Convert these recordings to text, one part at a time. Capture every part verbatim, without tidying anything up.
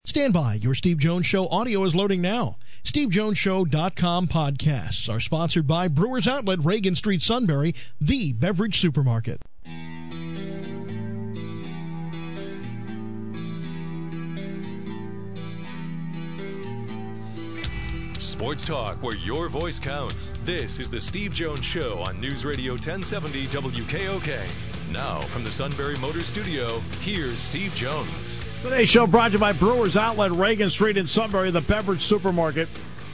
Stand by. Your Steve Jones Show audio is loading now. steve jones show dot com podcasts are sponsored by Brewers Outlet, Reagan Street, Sunbury, the beverage supermarket. Sports talk where your voice counts. This is the Steve Jones Show on News Radio ten seventy W K O K. Now, from the Sunbury Motors Studio, here's Steve Jones. Today's show brought to you by Brewers Outlet, Reagan Street in Sunbury, the beverage supermarket.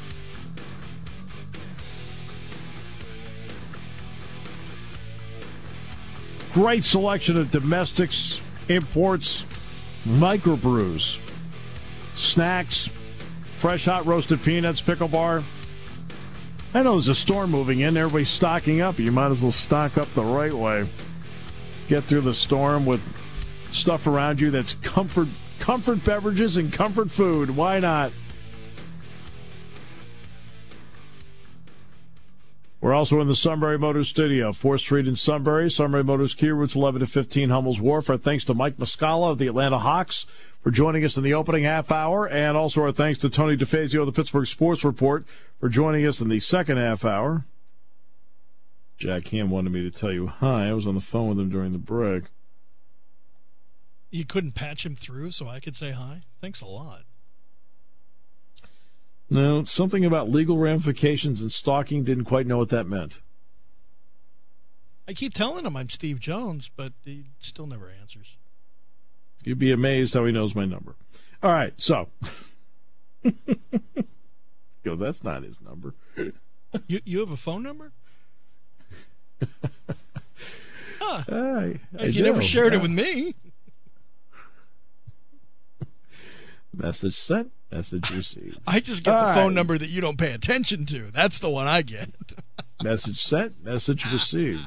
Great selection of domestics, imports, microbrews, snacks, fresh hot roasted peanuts, pickle bar. I know there's a storm moving in. Everybody's stocking up. You might as well stock up the right way. Get through the storm with stuff around you that's comfort comfort beverages and comfort food. Why not? We're also in the Sunbury Motors Studio, fourth Street in Sunbury. Sunbury Motors Kia, routes eleven to fifteen, Hummel's Wharf. Our thanks to Mike Muscala of the Atlanta Hawks for joining us in the opening half hour, and also our thanks to Tony DeFazio of the Pittsburgh Sports Report for joining us in the second half hour. Jack Ham wanted me to tell you hi. I was on the phone with him during the break. You couldn't patch him through so I could say hi? Thanks a lot. No, something about legal ramifications and stalking, didn't quite know what that meant. I keep telling him I'm Steve Jones, but he still never answers. You'd be amazed how he knows my number. All right, so. He goes, that's not his number. You you have a phone number? Huh. I, I you do. never shared yeah. it with me. Message sent, message received. I just get All the right. phone number that you don't pay attention to. That's the one I get. Message sent, message received.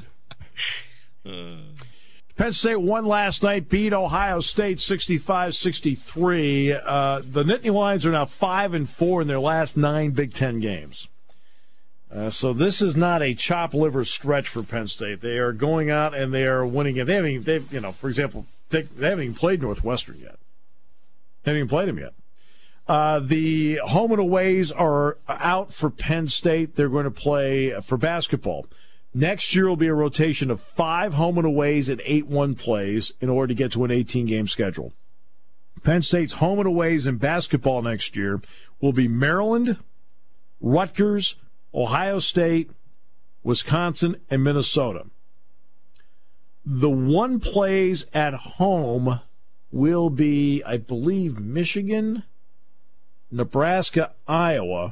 Penn State won last night, beat Ohio State sixty-five sixty-three. Uh, the Nittany Lions are now five and four in their last nine Big Ten games. Uh, so this is not a chop liver stretch for Penn State. They are going out and they are winning it. They haven't even, they've, you know, for example, they, they haven't even played Northwestern yet. They haven't even played them yet. Uh, the home and aways are out for Penn State. They're going to play for basketball. Next year will be a rotation of five home and aways and eight one plays in order to get to an eighteen-game schedule. Penn State's home and aways in basketball next year will be Maryland, Rutgers, Ohio State, Wisconsin, and Minnesota. The one plays at home will be, I believe, Michigan, Nebraska, Iowa.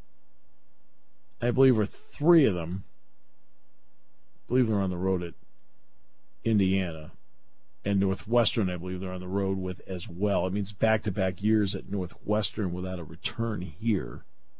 I believe are three of them. I believe they're on the road at Indiana. And Northwestern, I believe they're on the road with as well. It means back-to-back years at Northwestern without a return here.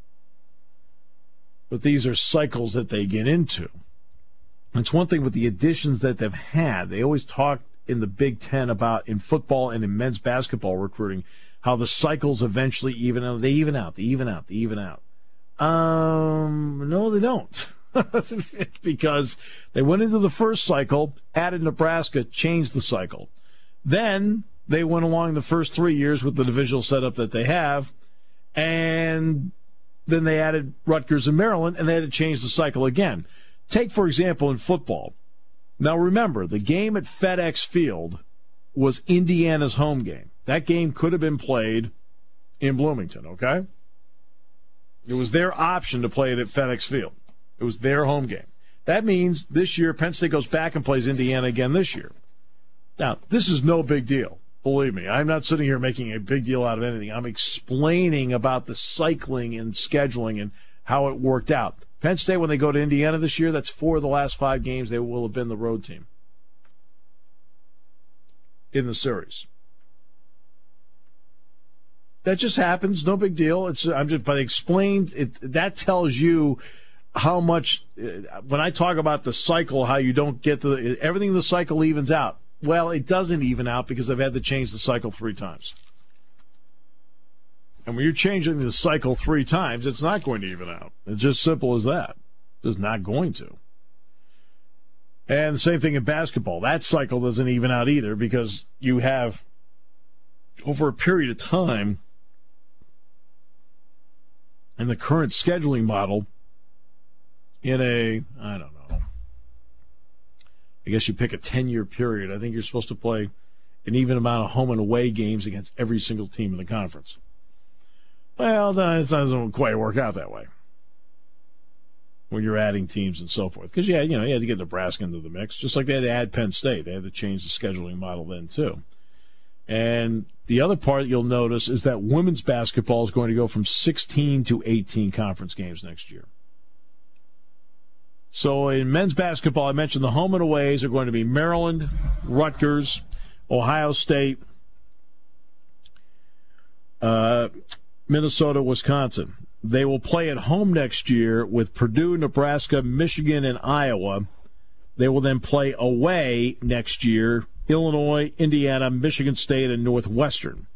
But these are cycles that they get into. It's one thing with the additions that they've had. They always talk in the Big Ten about, in football and in men's basketball recruiting, how the cycles eventually even out. They even out. They even out. They even out. Um, no, they don't. Because they went into the first cycle, added Nebraska, changed the cycle. Then they went along the first three years with the divisional setup that they have, and then they added Rutgers and Maryland, and they had to change the cycle again. Take, for example, in football. Now, remember, the game at FedEx Field was Indiana's home game. That game could have been played in Bloomington, okay? It was their option to play it at FedEx Field. It was their home game. That means this year Penn State goes back and plays Indiana again this year. Now, this is no big deal. Believe me, I'm not sitting here making a big deal out of anything. I'm explaining about the cycling and scheduling and how it worked out. Penn State, when they go to Indiana this year, that's four of the last five games they will have been the road team in the series. That just happens. No big deal. It's I'm just, but I explained it. That tells you how much. When I talk about the cycle, how you don't get the everything in the cycle evens out. Well, it doesn't even out because I've had to change the cycle three times. And when you're changing the cycle three times, it's not going to even out. It's just simple as that. It's not going to. And the same thing in basketball. That cycle doesn't even out either because you have, over a period of time, and the current scheduling model in a, I don't know, I guess you pick a ten-year period. I think you're supposed to play an even amount of home and away games against every single team in the conference. Well, it doesn't quite work out that way when you're adding teams and so forth. Because, yeah, you know, you had to get Nebraska into the mix, just like they had to add Penn State. They had to change the scheduling model then, too. And the other part you'll notice is that women's basketball is going to go from sixteen to eighteen conference games next year. So in men's basketball, I mentioned the home and aways are going to be Maryland, Rutgers, Ohio State, uh, Minnesota, Wisconsin. They will play at home next year with Purdue, Nebraska, Michigan, and Iowa. They will then play away next year, Illinois, Indiana, Michigan State, and Northwestern.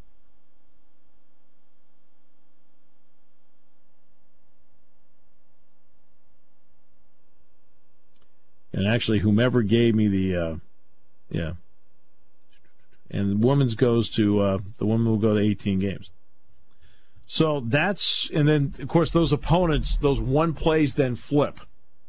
And actually, whomever gave me the, uh, yeah. And women's goes to, uh, the women will go to eighteen games. So that's, and then, of course, those opponents, those one plays then flip.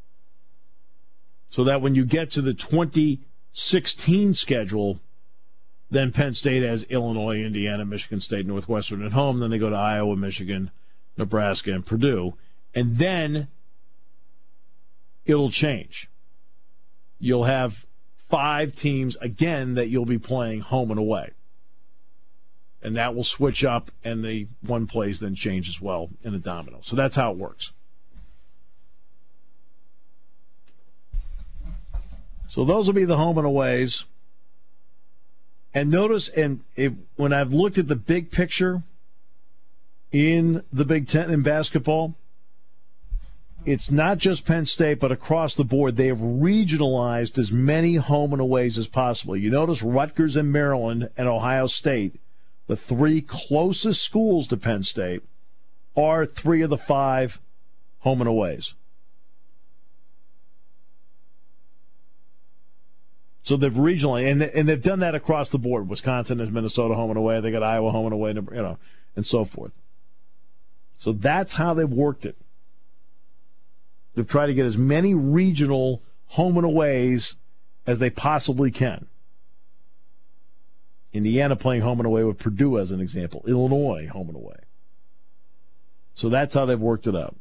So that when you get to the twenty sixteen schedule, then Penn State has Illinois, Indiana, Michigan State, Northwestern at home. Then they go to Iowa, Michigan, Nebraska, and Purdue. And then it'll change. You'll have five teams, again, that you'll be playing home and away. And that will switch up, and the one plays then change as well in a domino. So that's how it works. So those will be the home and aways. And notice, and it, when I've looked at the big picture in the Big Ten in basketball, it's not just Penn State, but across the board, they have regionalized as many home and aways as possible. You notice Rutgers and Maryland and Ohio State, the three closest schools to Penn State, are three of the five home and aways. So they've regionally, and and they've done that across the board. Wisconsin is Minnesota home and away. They got Iowa home and away, you know, and so forth. So that's how they've worked it. They've tried to get as many regional home and aways as they possibly can. Indiana playing home and away with Purdue as an example. Illinois home and away. So that's how they've worked it out.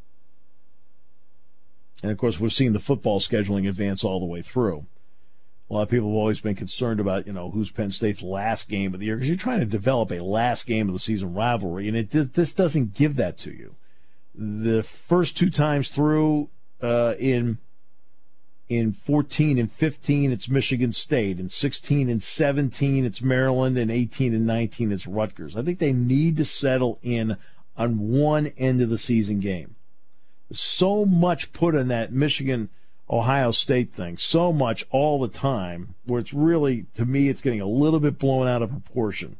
And, of course, we've seen the football scheduling advance all the way through. A lot of people have always been concerned about, you know, who's Penn State's last game of the year, because you're trying to develop a last game of the season rivalry, and it this doesn't give that to you. The first two times through uh, in in fourteen and fifteen, it's Michigan State. In sixteen and seventeen, it's Maryland. And eighteen and nineteen, it's Rutgers. I think they need to settle in on one end of the season game. So much put in that Michigan-Ohio State thing, so much all the time, where it's really, to me, it's getting a little bit blown out of proportion.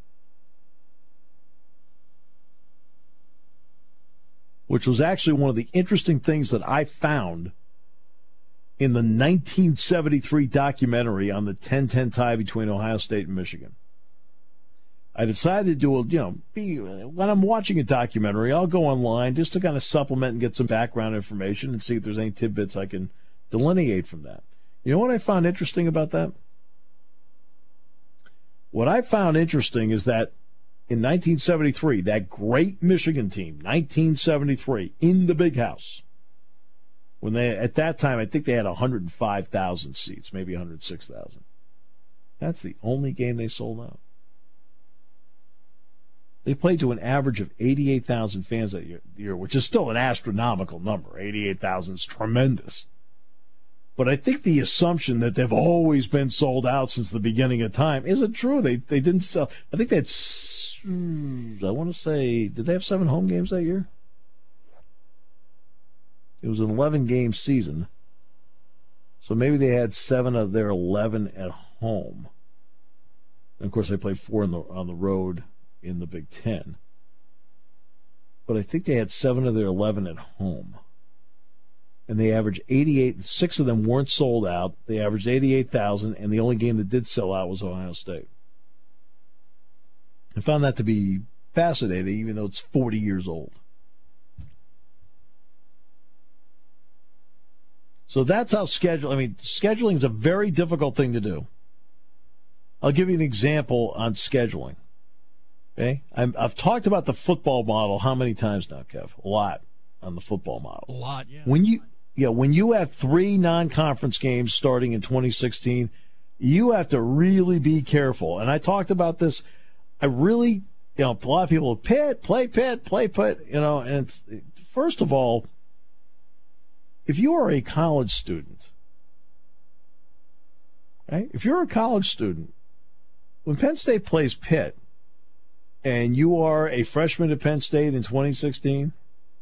Which was actually one of the interesting things that I found in the nineteen seventy-three documentary on the ten ten tie between Ohio State and Michigan. I decided to do a, you know, be, when I'm watching a documentary, I'll go online just to kind of supplement and get some background information and see if there's any tidbits I can delineate from that. You know what I found interesting about that? What I found interesting is that in nineteen seventy-three, that great Michigan team, nineteen seventy-three, in the Big House, when they, at that time, I think they had one hundred five thousand seats, maybe one hundred six thousand. That's the only game they sold out. They played to an average of eighty-eight thousand fans that year, which is still an astronomical number. eighty-eight thousand is tremendous. But I think the assumption that they've always been sold out since the beginning of time isn't true. They they didn't sell. I think they had, I want to say, did they have seven home games that year? It was an eleven-game season. So maybe they had seven of their eleven at home. And of course, they played four on the, on the road in the Big Ten. But I think they had seven of their eleven at home. And they averaged eighty-eight. Six of them weren't sold out. They averaged eighty-eight thousand, and the only game that did sell out was Ohio State. I found that to be fascinating, even though it's forty years old. So that's how schedule. I mean, scheduling is a very difficult thing to do. I'll give you an example on scheduling. Okay, I'm, I've talked about the football model how many times now, Kev? A lot on the football model. A lot, yeah. When you yeah, when you have three non-conference games starting in twenty sixteen, you have to really be careful. And I talked about this. I really, you know, a lot of people Pitt, play Pitt, play Pitt, you know. And it's, first of all, if you are a college student, right? If you're a college student, when Penn State plays Pitt, and you are a freshman at Penn State in twenty sixteen,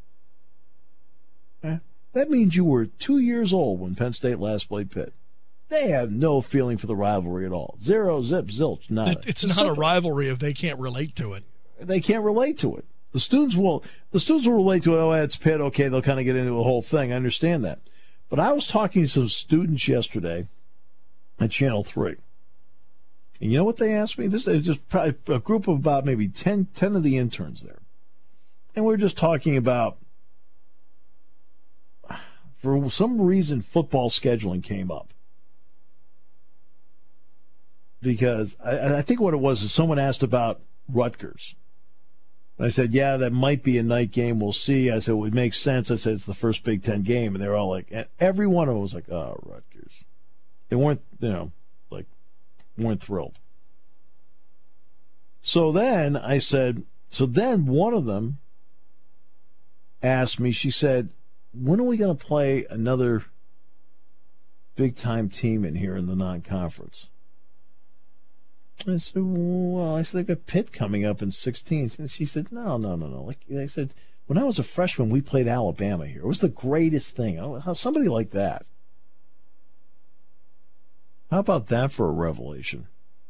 eh, that means you were two years old when Penn State last played Pitt. They have no feeling for the rivalry at all. Zero, zip, zilch, nada. It, it's, it's not simple. A rivalry if they can't relate to it. They can't relate to it. The students will. The students will relate to it. Oh, it's Pitt. Okay, they'll kind of get into the whole thing. I understand that. But I was talking to some students yesterday at Channel three. And you know what they asked me? This is just probably a group of about maybe ten, ten of the interns there. And we were just talking about, for some reason, football scheduling came up. Because I, I think what it was is someone asked about Rutgers. And I said, yeah, that might be a night game. We'll see. I said, it would make sense. I said, it's the first Big Ten game. And they were all like, and every one of them was like, oh, Rutgers. They weren't, you know, like, weren't thrilled. So then I said, so then one of them asked me, she said, when are we going to play another big-time team in here in the non-conference? I said, well, I said, I got Pitt coming up in sixteen. And she said, no, no, no, no. Like I said, when I was a freshman, we played Alabama here. It was the greatest thing. How somebody like that. How about that for a revelation?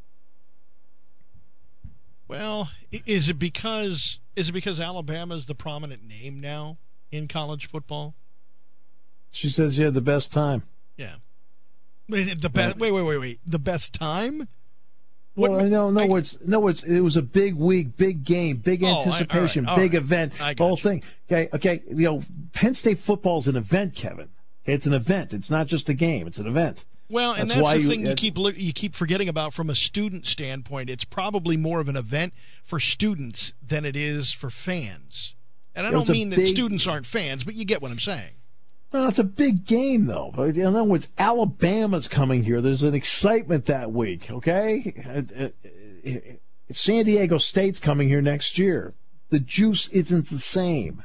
Well, is it because is it because Alabama is the prominent name now in college football? She says you had the best time. Yeah. The best. Wait, wait, wait, wait. The best time? Well, what, no, no, I, it's no, it's it was a big week, big game, big oh, anticipation, I, all right, all big right. event, the whole you. thing. Okay, okay. You know, Penn State football is an event, Kevin. Okay, it's an event. It's not just a game. It's an event. Well, and that's, that's why the you, thing you uh, keep you keep forgetting about from a student standpoint. It's probably more of an event for students than it is for fans. And I don't mean that big, students aren't fans, but you get what I'm saying. No, it's a big game, though. In other words, Alabama's coming here. There's an excitement that week, okay? San Diego State's coming here next year. The juice isn't the same.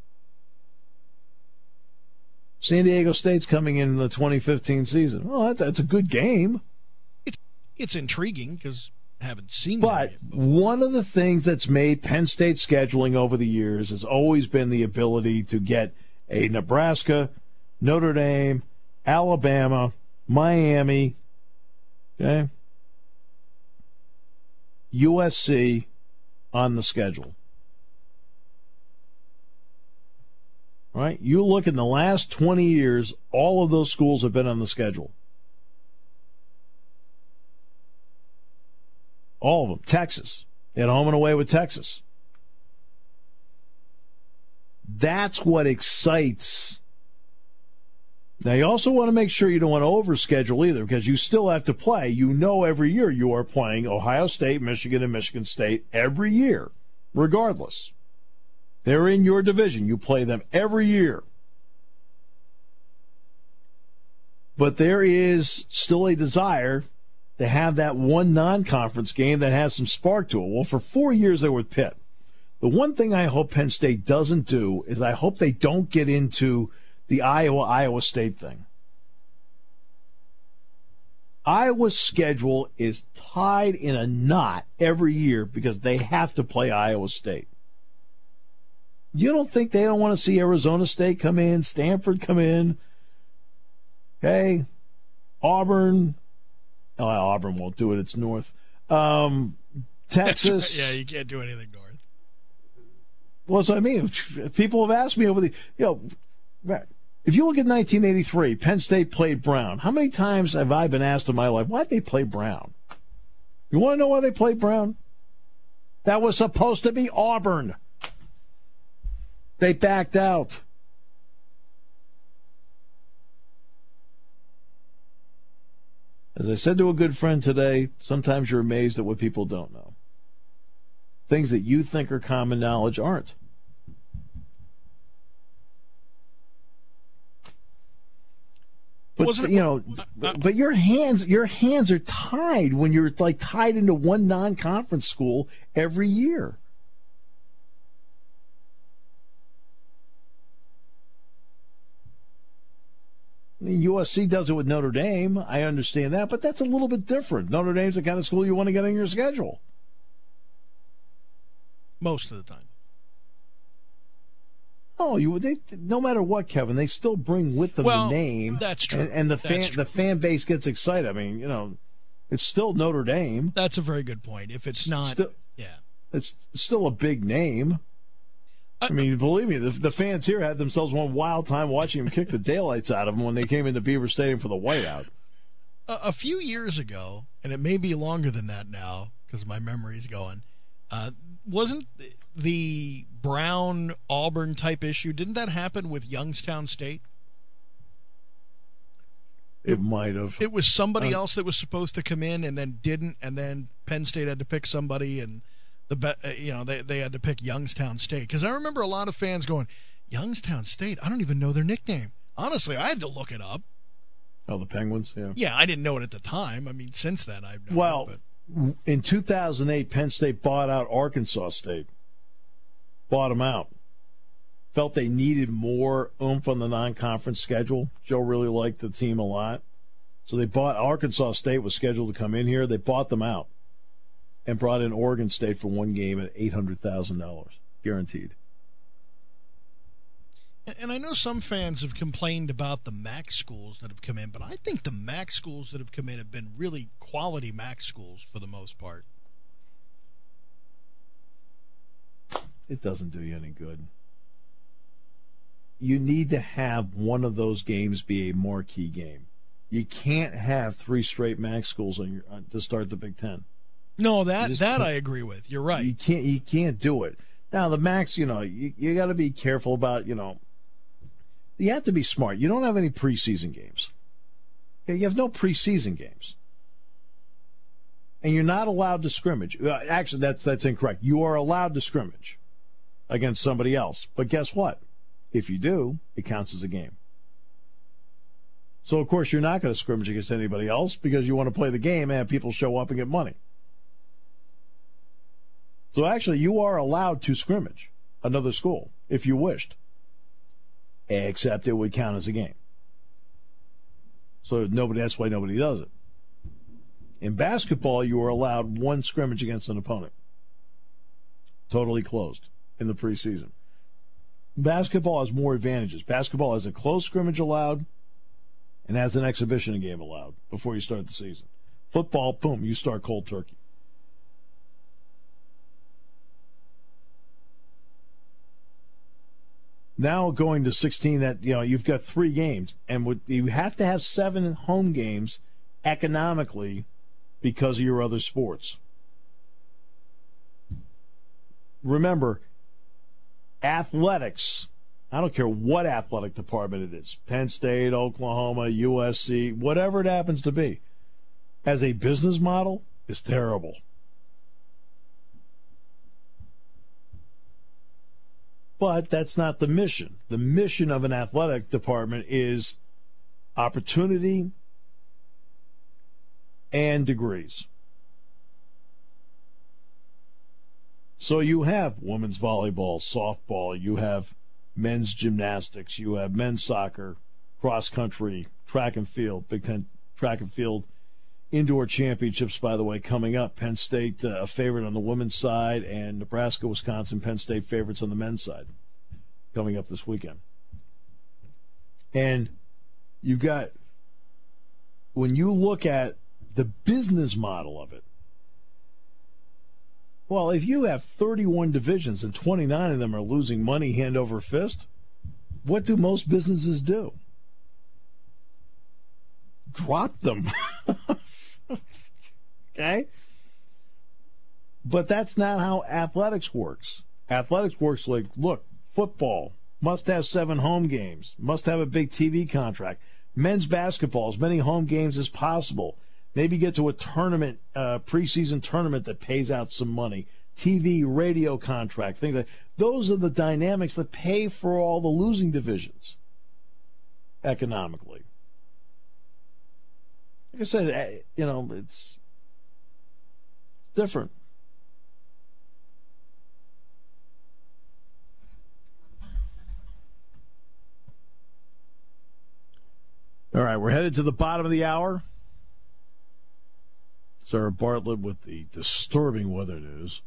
San Diego State's coming in the twenty fifteen season. Well, that's, that's a good game. It's it's intriguing because I haven't seen But one of the things that's made Penn State scheduling over the years has always been the ability to get a Nebraska, Notre Dame, Alabama, Miami, okay, U S C on the schedule. Right? You look in the last twenty years, all of those schools have been on the schedule. All of them. Texas. They had home and away with Texas. That's what excites. Now, you also want to make sure you don't want to overschedule either, because you still have to play. You know every year you are playing Ohio State, Michigan, and Michigan State every year, regardless. They're in your division. You play them every year. But there is still a desire to have that one non-conference game that has some spark to it. Well, for four years they were with Pitt. The one thing I hope Penn State doesn't do is I hope they don't get into the Iowa-Iowa State thing. Iowa's schedule is tied in a knot every year because they have to play Iowa State. You don't think they don't want to see Arizona State come in, Stanford come in, okay, Auburn. Oh, Auburn won't do it. It's north. Um, Texas. Yeah, you can't do anything north. Well, that's what I mean. People have asked me over the, you know, if you look at nineteen eighty-three, Penn State played Brown. How many times have I been asked in my life, why'd they play Brown? You want to know why they played Brown? That was supposed to be Auburn. They backed out. As I said to a good friend today, sometimes you're amazed at what people don't know. Things that you think are common knowledge aren't. But Wasn't it, you know, uh, but, but your hands, your hands are tied when you're like tied into one non-conference school every year. I mean, U S C does it with Notre Dame. I understand that, but that's a little bit different. Notre Dame's the kind of school you want to get on your schedule. most of the time. Oh, you they no matter what, Kevin, they still bring with them Well, the name. that's true. And, and the fan That's true. the fan base gets excited. I mean, you know, it's still Notre Dame. That's a very good point. If it's not, Still, yeah. it's still a big name. I mean, believe me, the, the fans here had themselves one wild time watching him kick the daylights out of them when they came into Beaver Stadium for the whiteout. A, a few years ago, and it may be longer than that now because my memory's going, uh, wasn't the Brown-Auburn type issue, didn't that happen with Youngstown State? It might have. It was somebody Uh, else that was supposed to come in and then didn't, and then Penn State had to pick somebody, and the be- uh, you know they they had to pick Youngstown State. Because I remember a lot of fans going, Youngstown State, I don't even know their nickname. Honestly, I had to look it up. Oh, the Penguins, yeah. Yeah, I didn't know it at the time. I mean, since then I've known Well, it. But in two thousand eight, Penn State bought out Arkansas State. Bought them out. Felt they needed more oomph on the non-conference schedule. Joe really liked the team a lot. So they bought Arkansas State, was scheduled to come in here. They bought them out and brought in Oregon State for one game at eight hundred thousand dollars, guaranteed. And I know some fans have complained about the MAC schools that have come in, but I think the MAC schools that have come in have been really quality MAC schools for the most part. It doesn't do you any good. You need to have one of those games be a marquee game. You can't have three straight MAC schools on your uh, to start the Big Ten. No, that just that can't- I agree with. You're right. You can't you can't do it. Now the MACs, you know, you, you got to be careful about, you know, you have to be smart. You don't have any preseason games. Okay, you have no preseason games. And you're not allowed to scrimmage. Uh, Actually, that's that's incorrect. You are allowed to scrimmage against somebody else. But guess what? If you do, it counts as a game. So, of course, you're not going to scrimmage against anybody else because you want to play the game and have people show up and get money. So, actually, you are allowed to scrimmage another school if you wished, except it would count as a game. So, nobody. That's why nobody does it. In basketball, you are allowed one scrimmage against an opponent. Totally closed in the preseason. Basketball has more advantages. Basketball has a close scrimmage allowed and has an exhibition game allowed before you start the season. Football, boom, you start cold turkey. Now going to sixteen, that you know you've got three games, and would, you have to have seven home games economically because of your other sports. Remember, athletics, I don't care what athletic department it is, Penn State, Oklahoma, U S C, whatever it happens to be, as a business model, is terrible. But that's not the mission. The mission of an athletic department is opportunity and degrees. So you have women's volleyball, softball, you have men's gymnastics, you have men's soccer, cross country, track and field, Big Ten track and field, indoor championships, by the way, coming up. Penn State uh, a favorite on the women's side, and Nebraska, Wisconsin, Penn State favorites on the men's side coming up this weekend. And you've got, when you look at the business model of it, well, if you have thirty-one divisions and twenty-nine of them are losing money hand over fist, what do most businesses do? Drop them. Okay? But that's not how athletics works. Athletics works like, look, football must have seven home games, must have a big T V contract. Men's basketball, as many home games as possible. Maybe get to a tournament, uh, preseason tournament that pays out some money. T V, radio contract, things like those are the dynamics that pay for all the losing divisions economically. Like I said, you know, it's different. All right, we're headed to the bottom of the hour. Sarah Bartlett with the disturbing weather news.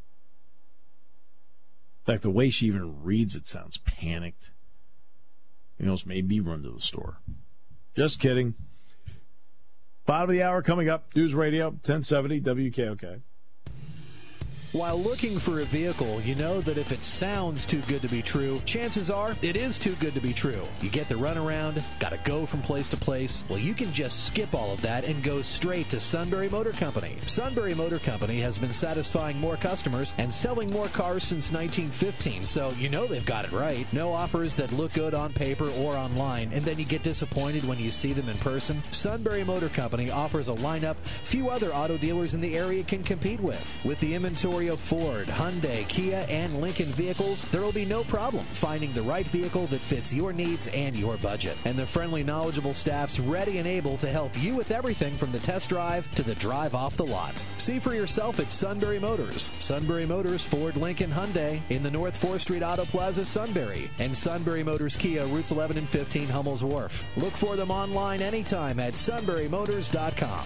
In fact, the way she even reads it sounds panicked. You know, it's made me run to the store. Just kidding. Bottom of the hour coming up. News Radio, ten seventy W K O K. While looking for a vehicle, you know that if it sounds too good to be true, chances are it is too good to be true. You get the runaround, got to go from place to place. Well, you can just skip all of that and go straight to Sunbury Motor Company. Sunbury Motor Company has been satisfying more customers and selling more cars since nineteen fifteen, so you know they've got it right. No offers that look good on paper or online, and then you get disappointed when you see them in person. Sunbury Motor Company offers a lineup few other auto dealers in the area can compete with. With the inventory of Ford, Hyundai, Kia, and Lincoln vehicles, there will be no problem finding the right vehicle that fits your needs and your budget. And the friendly, knowledgeable staff's ready and able to help you with everything from the test drive to the drive off the lot. See for yourself at Sunbury Motors. Sunbury Motors, Ford, Lincoln, Hyundai in the North fourth Street Auto Plaza, Sunbury. And Sunbury Motors Kia, routes eleven and fifteen, Hummel's Wharf. Look for them online anytime at sunbury motors dot com.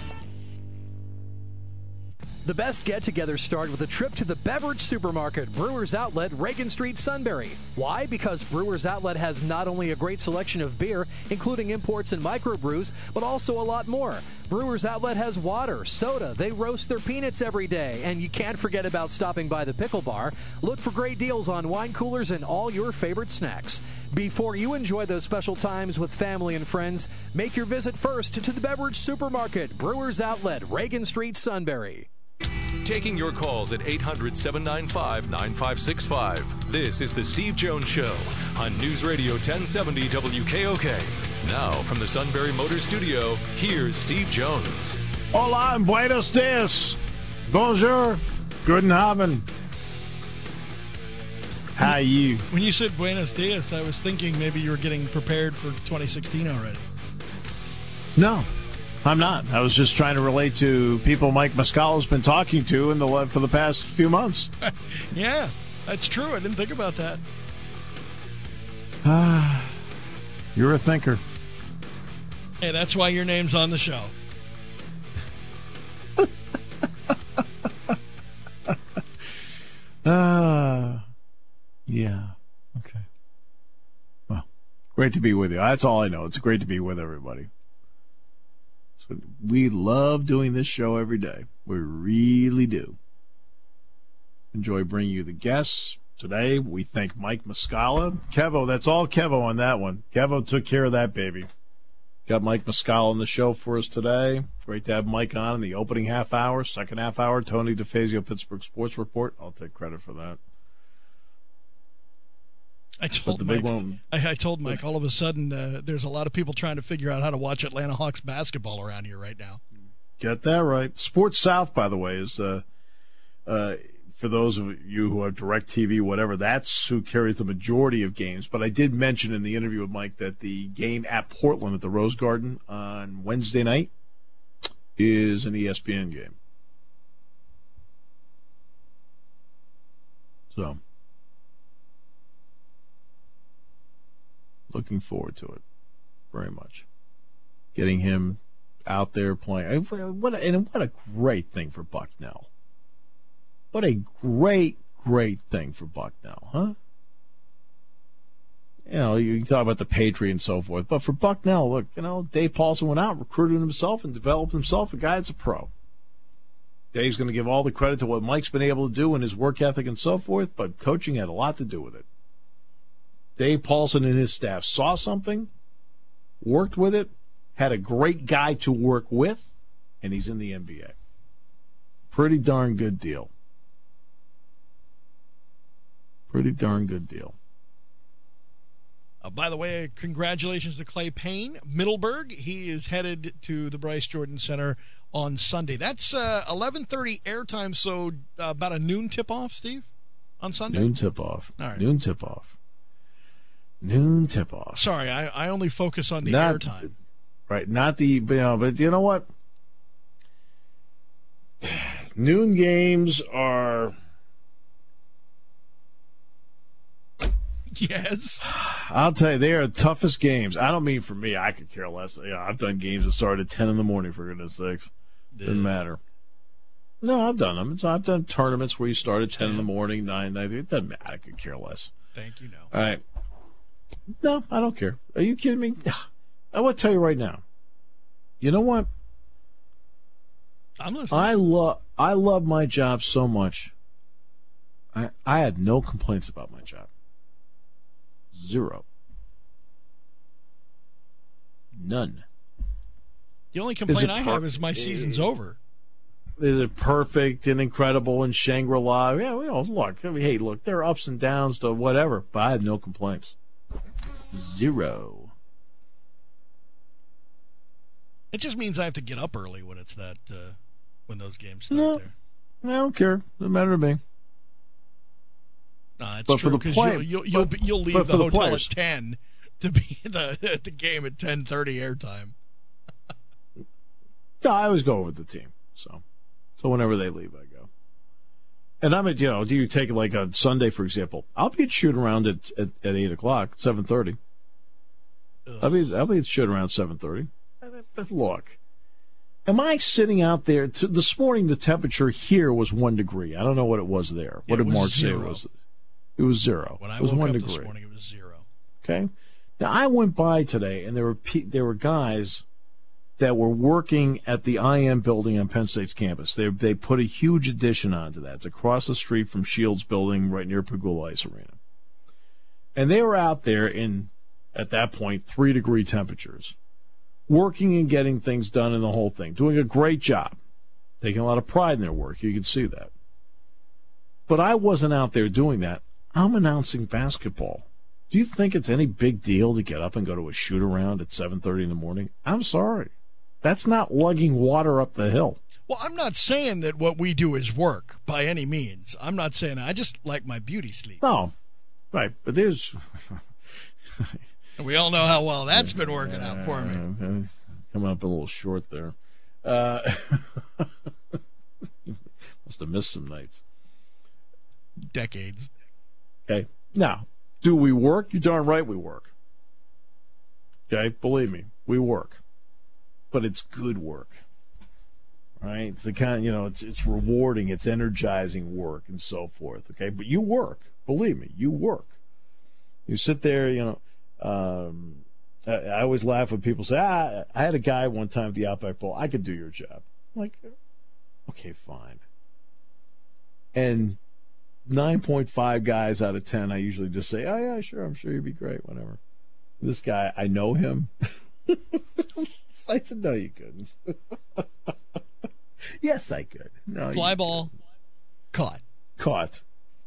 The best get-togethers start with a trip to the beverage supermarket, Brewers Outlet, Reagan Street, Sunbury. Why? Because Brewers Outlet has not only a great selection of beer, including imports and microbrews, but also a lot more. Brewers Outlet has water, soda, they roast their peanuts every day, and you can't forget about stopping by the pickle bar. Look for great deals on wine coolers and all your favorite snacks. Before you enjoy those special times with family and friends, make your visit first to the beverage supermarket, Brewers Outlet, Reagan Street, Sunbury. Taking your calls at eight hundred, seven nine five, nine five six five. This is the Steve Jones Show on News Radio ten seventy W K O K. Now from the Sunbury Motor Studio, here's Steve Jones. Hola and buenos dias. Bonjour. Guten Abend. How are you? When you said buenos dias, I was thinking maybe you were getting prepared for twenty sixteen already. No. I'm not. I was just trying to relate to people Mike Muscala's been talking to in the for the past few months. Yeah, that's true. I didn't think about that. Ah, you're a thinker. Hey, that's why your name's on the show. Ah, uh, yeah. Okay. Well, great to be with you. That's all I know. It's great to be with everybody. We love doing this show every day. We really do. Enjoy bringing you the guests. Today, we thank Mike Muscala. Kevo, that's all Kevo on that one. Kevo took care of that baby. Got Mike Muscala on the show for us today. Great to have Mike on in the opening half hour. Second half hour, Tony DeFazio, Pittsburgh Sports Report. I'll take credit for that. I told the Mike. big one, I, I told Mike. All of a sudden, uh, there's a lot of people trying to figure out how to watch Atlanta Hawks basketball around here right now. Get that right. Sports South, by the way, is uh, uh, for those of you who have DirecTV, whatever. That's who carries the majority of games. But I did mention in the interview with Mike that the game at Portland at the Rose Garden on Wednesday night is an E S P N game. So. Looking forward to it very much. Getting him out there playing. What a, and what a great thing for Bucknell. What a great, great thing for Bucknell, huh? You know, you can talk about the Patriot and so forth, but for Bucknell, look, you know, Dave Paulson went out, recruited himself, and developed himself a guy that's a pro. Dave's going to give all the credit to what Mike's been able to do and his work ethic and so forth, but coaching had a lot to do with it. Dave Paulson and his staff saw something, worked with it, had a great guy to work with, and he's in the N B A. Pretty darn good deal. Pretty darn good deal. Uh, by the way, congratulations to Clay Payne, Middleburg. He is headed to the Bryce Jordan Center on Sunday. That's uh, eleven thirty airtime, so uh, about a noon tip-off, Steve, on Sunday? Noon tip-off. All right. Noon tip-off. Noon tip-off. Sorry, I, I only focus on the Not, airtime. Right, not the, you know, but you know what? Noon games are... Yes. I'll tell you, they are the toughest games. I don't mean for me. I could care less. You know, I've done games that start at ten in the morning, for goodness sakes. Doesn't matter. No, I've done them. It's, I've done tournaments where you start at ten in the morning, nine, nine. It doesn't matter. I could care less. Thank you, no. All right. No, I don't care. Are you kidding me? I will tell you right now. You know what? I'm listening. I love I love my job so much. I I had no complaints about my job. Zero. None. The only complaint I per- have is my season's over. Is it perfect and incredible and Shangri-La? Yeah, we all look. I mean, hey, look, there are ups and downs to whatever, but I have no complaints. Zero. It just means I have to get up early when it's that uh, when those games start No. there. I don't care. Doesn't matter to me. Nah, it's But for true the because play- you'll you'll, you'll, but- be- you'll leave but the for the hotel players. at ten to be at the at the game at ten thirty airtime. Yeah, I always go with the team. So, so whenever they leave, I go. And I'm at, you know, do you take like a Sunday, for example? I'll be at shoot around at, at, at eight o'clock, seven thirty. I'll be, I'll be at shoot around seven thirty. But look, am I sitting out there? To, this morning, the temperature here was one degree. I don't know what it was there. What It did was Mark say zero. it was? It was zero. When I it was woke one up degree. this morning, it was zero. Okay. Now I went by today, and there were pe- there were guys that were working at the I M building on Penn State's campus. They they put a huge addition onto that. It's across the street from Shields Building, right near Pagula Ice Arena. And they were out there in, at that point, three degree temperatures, working and getting things done in the whole thing, doing a great job, taking a lot of pride in their work. You can see that. But I wasn't out there doing that. I'm announcing basketball. Do you think it's any big deal to get up and go to a shoot around at seven thirty in the morning? I'm sorry. That's not lugging water up the hill. Well, I'm not saying that what we do is work by any means. I'm not saying I just like my beauty sleep. No. Right. But there's... And we all know how well that's been working out for me. Uh, coming up a little short there. Uh, must have missed some nights. Decades. Okay. Now, do we work? You're darn right we work. Okay? Believe me, we work. But it's good work. Right? It's the kind, you know, it's it's rewarding, it's energizing work and so forth. Okay? But you work. Believe me, you work. You sit there, you know, um, I, I always laugh when people say, ah, I had a guy one time at the Outback Bowl, I could do your job. I'm like, okay, fine. And nine point five guys out of ten, I usually just say, oh, yeah, sure, I'm sure you'd be great, whatever. This guy, I know him. I said, no, you couldn't. Yes, I could. No, Fly ball, caught. Caught.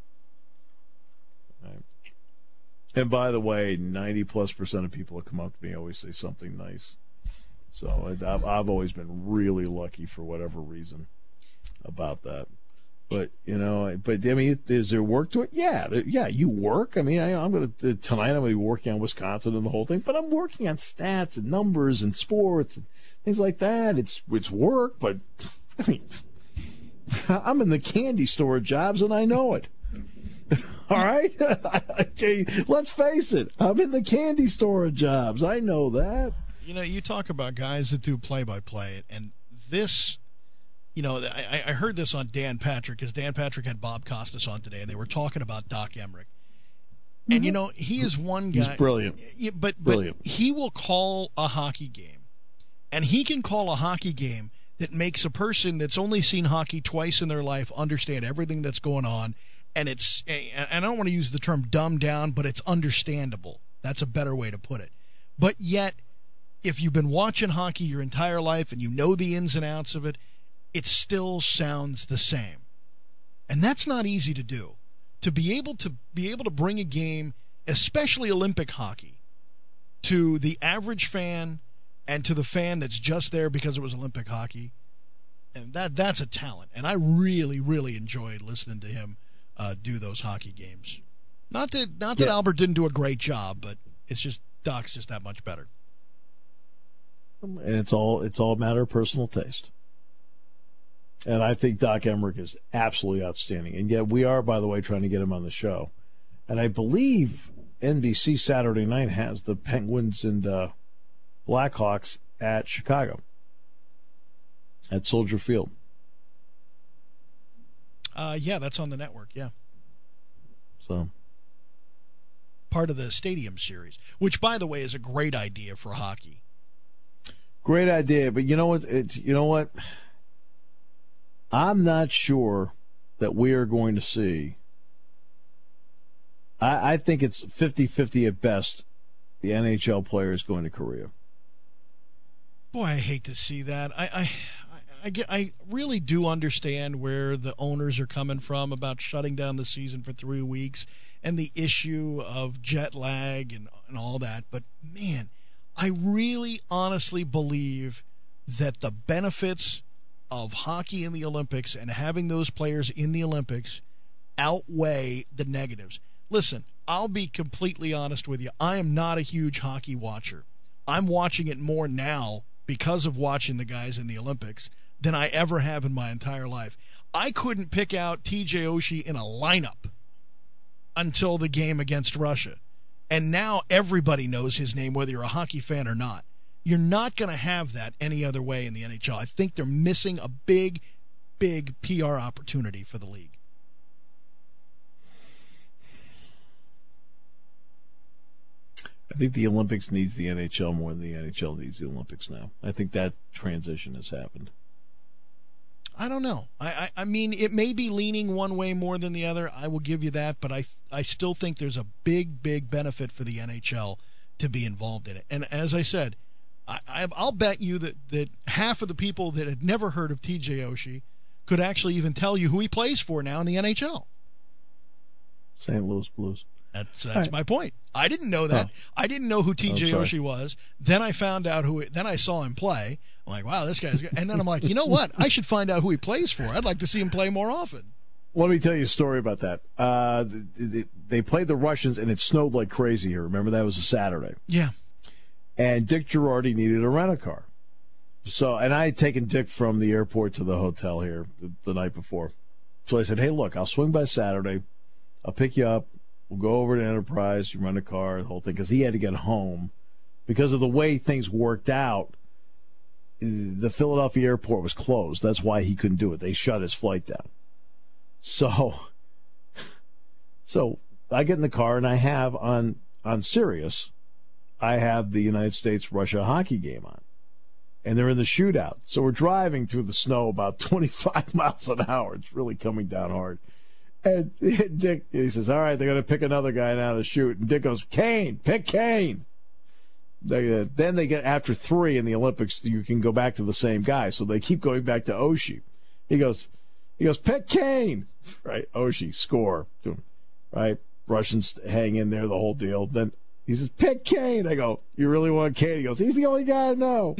Right. And by the way, ninety plus percent of people that come up to me always say something nice. So I've, I've always been really lucky for whatever reason about that. But, you know, but I mean, is there work to it? Yeah, yeah, you work. I mean, I, I'm going to, tonight I'm going to be working on Wisconsin and the whole thing, but I'm working on stats and numbers and sports and things like that. It's, it's work, but I mean, I'm in the candy store jobs and I know it. All right? Okay, let's face it. I'm in the candy store jobs. I know that. You know, you talk about guys that do play-by-play, and this, you know, I, I heard this on Dan Patrick, because Dan Patrick had Bob Costas on today, and they were talking about Doc Emmerich. Mm-hmm. And, you know, he is one guy. He's brilliant. Yeah, but, brilliant. But he will call a hockey game, and he can call a hockey game that makes a person that's only seen hockey twice in their life understand everything that's going on. And it's, and I don't want to use the term dumbed down, but it's understandable. That's a better way to put it. But yet, if you've been watching hockey your entire life and you know the ins and outs of it, it still sounds the same. And that's not easy to do. To be able to be able to bring a game, especially Olympic hockey, to the average fan and to the fan that's just there because it was Olympic hockey, And that that's a talent. And I really, really enjoyed listening to him uh, do those hockey games. Not that not that yeah. Albert didn't do a great job, but it's just Doc's just that much better. And it's all it's all a matter of personal taste. And I think Doc Emmerich is absolutely outstanding. And yet we are, by the way, trying to get him on the show. And I believe N B C Saturday night has the Penguins and uh, Blackhawks at Chicago, at Soldier Field. Uh, yeah, that's on the network, yeah. So, part of the Stadium Series, which, by the way, is a great idea for hockey. Great idea, but you know what? It, you know what? I'm not sure that we are going to see. I, I think it's fifty-fifty at best, the N H L players going to Korea. Boy, I hate to see that. I, I, I, get, I really do understand where the owners are coming from about shutting down the season for three weeks and the issue of jet lag and, and all that. But, man, I really honestly believe that the benefits of hockey in the Olympics and having those players in the Olympics outweigh the negatives. Listen, I'll be completely honest with you. I am not a huge hockey watcher. I'm watching it more now because of watching the guys in the Olympics than I ever have in my entire life. I couldn't pick out T J Oshie in a lineup until the game against Russia. And now everybody knows his name, whether you're a hockey fan or not. You're not going to have that any other way in the N H L. I think they're missing a big, big P R opportunity for the league. I think the Olympics needs the N H L more than the N H L needs the Olympics now. I think that transition has happened. I don't know. I, I, I mean, it may be leaning one way more than the other. I will give you that, but I I still think there's a big, big benefit for the N H L to be involved in it. And as I said, I, I, I'll bet you that, that half of the people that had never heard of T J Oshie could actually even tell you who he plays for now in the N H L. Saint Louis Blues. That's that's right. my point. I didn't know that. Oh. I didn't know who T J oh, Oshie was. Then I found out who. Then I saw him play. I'm like, wow, this guy's good. And then I'm like, you know what? I should find out who he plays for. I'd like to see him play more often. Let me tell you a story about that. Uh, they, they played the Russians, and it snowed like crazy here. Remember, that was a Saturday. Yeah. And Dick Girardi needed a rent-a-car. So, and I had taken Dick from the airport to the hotel here the, the night before. So I said, hey, look, I'll swing by Saturday. I'll pick you up. We'll go over to Enterprise, you rent a car, the whole thing, because he had to get home. Because of the way things worked out, the Philadelphia airport was closed. That's why he couldn't do it. They shut his flight down. So, so I get in the car, and I have on, on Sirius, I have the United States-Russia hockey game on. And they're in the shootout. So we're driving through the snow about twenty-five miles an hour. It's really coming down hard. And Dick, he says, all right, they're going to pick another guy now to shoot. And Dick goes, Kane, pick Kane. They, uh, then they get, after three in the Olympics, you can go back to the same guy. So they keep going back to Oshie. He goes, he goes, pick Kane. Right, Oshie, score. Right, Russians hang in there, the whole deal. Then he says, pick Kane. I go, you really want Kane? He goes, he's the only guy I know.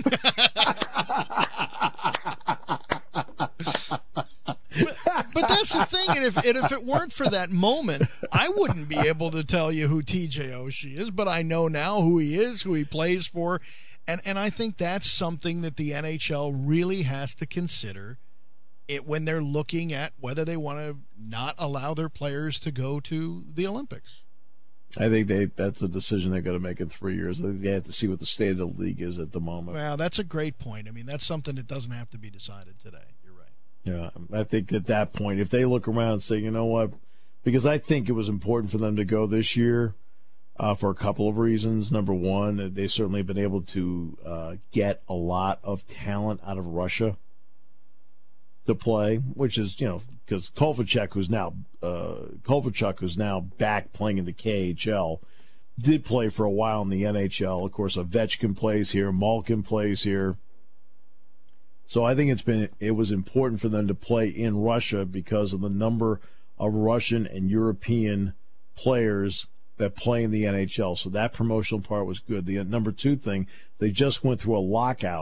But, but that's the thing, and if and if it weren't for that moment, I wouldn't be able to tell you who T J Oshie is. But I know now who he is, who he plays for, and and I think that's something that the N H L really has to consider it when they're looking at whether they want to not allow their players to go to the Olympics. I think they that's a decision they're going to make in three years. I think they have to see what the state of the league is at the moment. Well, that's a great point. I mean, that's something that doesn't have to be decided today. Yeah, I think at that point, if they look around and say, you know what, because I think it was important for them to go this year uh, for a couple of reasons. Number one, they certainly have been able to uh, get a lot of talent out of Russia to play, which is, you know, because Kovalchuk, who's now uh, Kovalchuk, who's now back playing in the K H L, did play for a while in the N H L. Of course, Ovechkin plays here, Malkin plays here. So I think it's been it was important for them to play in Russia because of the number of Russian and European players that play in the N H L. So that promotional part was good. The number two thing, they just went through a lockout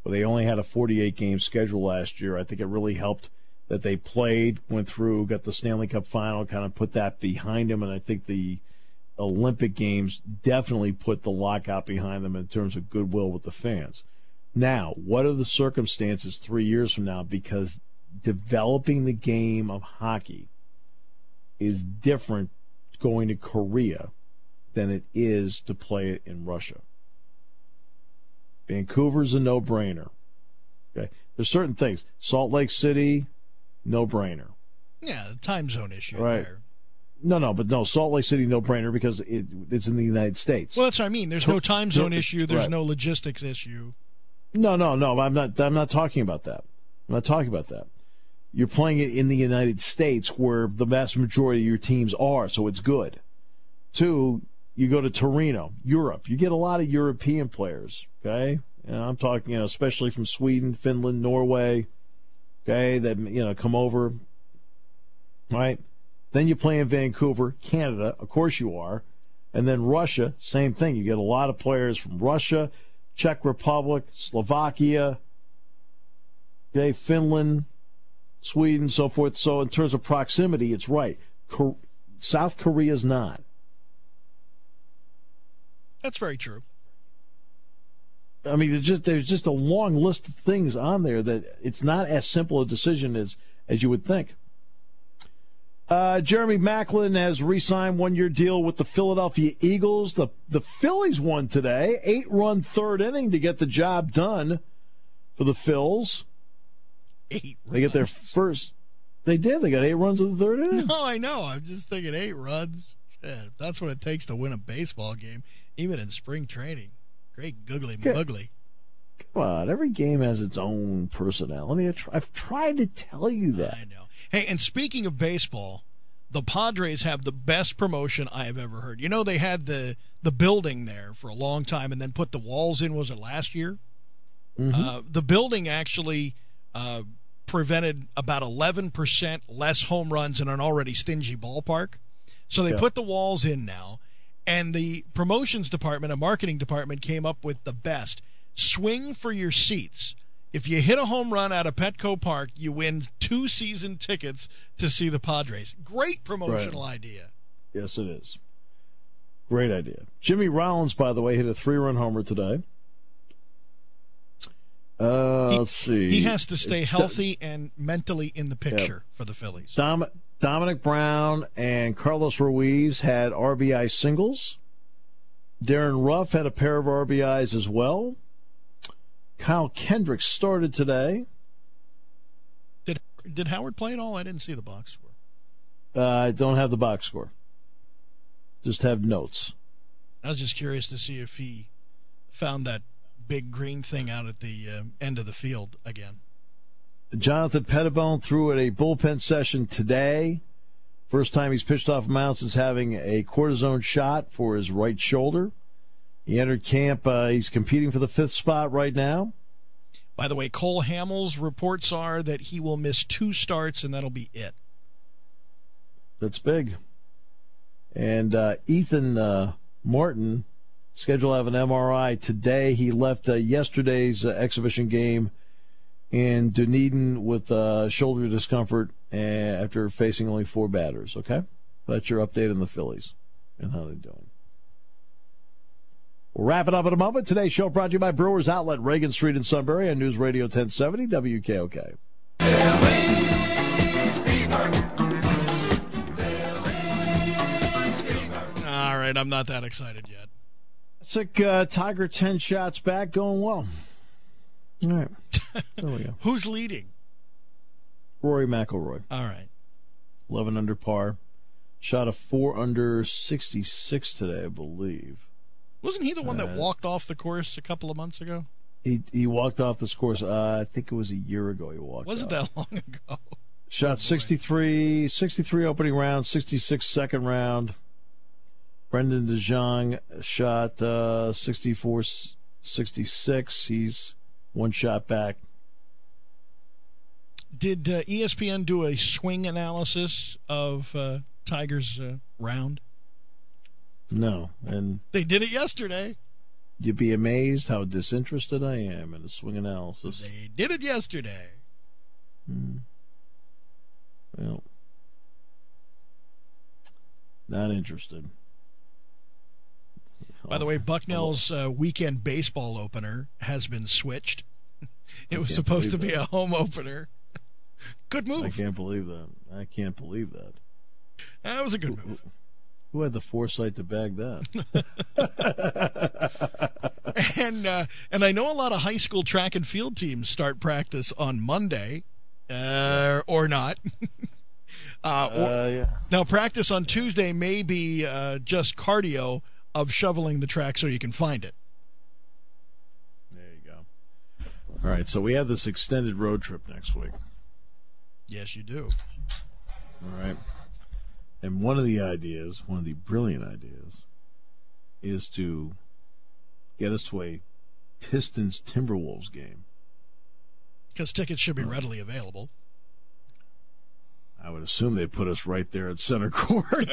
where they only had a forty-eight game schedule last year. I think it really helped that they played, went through, got the Stanley Cup final, kind of put that behind them, and I think the Olympic Games definitely put the lockout behind them in terms of goodwill with the fans. Now, what are the circumstances three years from now? Because developing the game of hockey is different going to Korea than it is to play it in Russia. Vancouver's a no-brainer. Okay, there's certain things. Salt Lake City, no-brainer. Yeah, the time zone issue right. there. No, no, but no, Salt Lake City, no-brainer because it, it's in the United States. Well, that's what I mean. There's no time zone issue. There's right. no logistics issue. No, no, no. I'm not. I'm not talking about that. I'm not talking about that. You're playing it in the United States where the vast majority of your teams are, so it's good. Two, you go to Torino, Europe. You get a lot of European players, okay? You know, I'm talking, you know, especially from Sweden, Finland, Norway, okay, that, you know, come over, right? Then you play in Vancouver, Canada, of course you are. And then Russia, same thing. You get a lot of players from Russia, Czech Republic, Slovakia, okay, Finland, Sweden, so forth. So in terms of proximity, it's right. Cor- South Korea's not. That's very true. I mean, there's just there's just a long list of things on there that it's not as simple a decision as as you would think. Uh, Jeremy Maclin has re-signed one-year deal with the Philadelphia Eagles. The the Phillies won today, eight-run third inning to get the job done for the Phils. Eight runs. They get their first. They did. They got eight runs in the third inning. No, I know. I'm just thinking eight runs. Shit, if that's what it takes to win a baseball game, even in spring training. Great googly muggly. Come on, every game has its own personality. I've tried to tell you that. I know. Hey, and speaking of baseball, the Padres have the best promotion I have ever heard. You know, they had the, the building there for a long time and then put the walls in, was it last year? Mm-hmm. Uh, the building actually uh, prevented about eleven percent less home runs in an already stingy ballpark. So they yeah. put the walls in now. And the promotions department and marketing department came up with the best. Swing for your seats. If you hit a home run out of Petco Park, you win two season tickets to see the Padres. Great promotional right. idea. Yes, it is. Great idea. Jimmy Rollins, by the way, hit a three-run homer today. Uh, he, let's see. He has to stay healthy and mentally in the picture yeah. for the Phillies. Dom- Dominic Brown and Carlos Ruiz had R B I singles. Darren Ruff had a pair of R B Is as well. Kyle Kendrick started today. Did did Howard play at all? I didn't see the box score. Uh, I don't have the box score. Just have notes. I was just curious to see if he found that big green thing out at the uh, end of the field again. Jonathan Pettibone threw at a bullpen session today. First time he's pitched off a mound since having a cortisone shot for his right shoulder. He entered camp. Uh, he's competing for the fifth spot right now. By the way, Cole Hamels reports are that he will miss two starts, and that'll be it. That's big. And uh, Ethan uh, Martin, scheduled to have an M R I today. He left uh, yesterday's uh, exhibition game in Dunedin with uh, shoulder discomfort uh, after facing only four batters. Okay? That's your update on the Phillies and how they're doing. We'll wrap it up in a moment. Today's show brought to you by Brewers Outlet, Reagan Street in Sunbury on News Radio ten seventy W K O K. All right, I'm not that excited yet. Sick uh, Tiger ten shots back, going well. All right. There we go. Who's leading? Rory McIlroy. All right. eleven under par. Shot a four under sixty-six today, I believe. Wasn't he the one that uh, walked off the course a couple of months ago? He he walked off this course. Uh, I think it was a year ago he walked Was it off. that long ago? Shot oh, sixty-three, sixty-three opening round, sixty-six second round. Brendan DeJong shot uh, sixty-four sixty-six. He's one shot back. Did uh, E S P N do a swing analysis of uh, Tiger's uh, round? No, and they did it yesterday. You'd be amazed how disinterested I am in the swing analysis. They did it yesterday. Hmm. Well, not interested. By the way, Bucknell's uh, weekend baseball opener has been switched. It was supposed to be that. a home opener. Good move. I can't believe that. I can't believe that. That was a good move. Who, who had the foresight to bag that? and uh, and I know a lot of high school track and field teams start practice on Monday, uh, or not. uh, or, uh, yeah. Now, practice on Tuesday may be uh, just cardio of shoveling the track so you can find it. There you go. All right, so we have this extended road trip next week. Yes, you do. All right. And one of the ideas, one of the brilliant ideas, is to get us to a Pistons-Timberwolves game. Because tickets should be readily available. I would assume they put us right there at center court.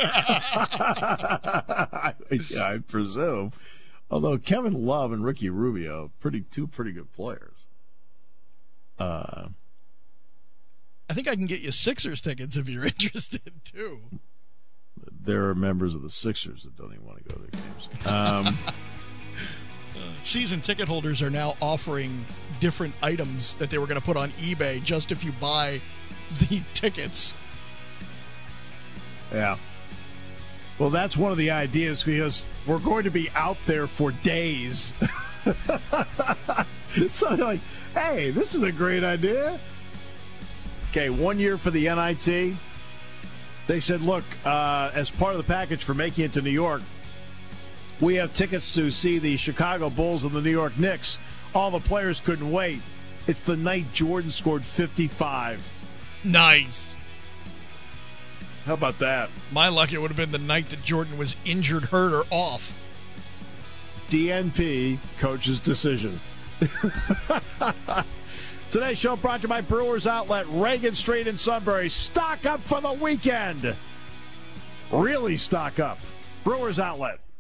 I, I presume. Although Kevin Love and Ricky Rubio, pretty two pretty good players. Uh, I think I can get you Sixers tickets if you're interested, too. There are members of the Sixers that don't even want to go to their games. Um, Season ticket holders are now offering different items that they were going to put on eBay just if you buy the tickets. Yeah. Well, that's one of the ideas because we're going to be out there for days. So I'm like, hey, this is a great idea. Okay, one year for the N I T. They said, look, uh, as part of the package for making it to New York, we have tickets to see the Chicago Bulls and the New York Knicks. All the players couldn't wait. It's the night Jordan scored fifty-five. Nice. How about that? My luck, it would have been the night that Jordan was injured, hurt, or off. D N P, coach's decision. Today's show brought to you by Brewers Outlet, Reagan Street in Sunbury. Stock up for the weekend. Really stock up. Brewers Outlet.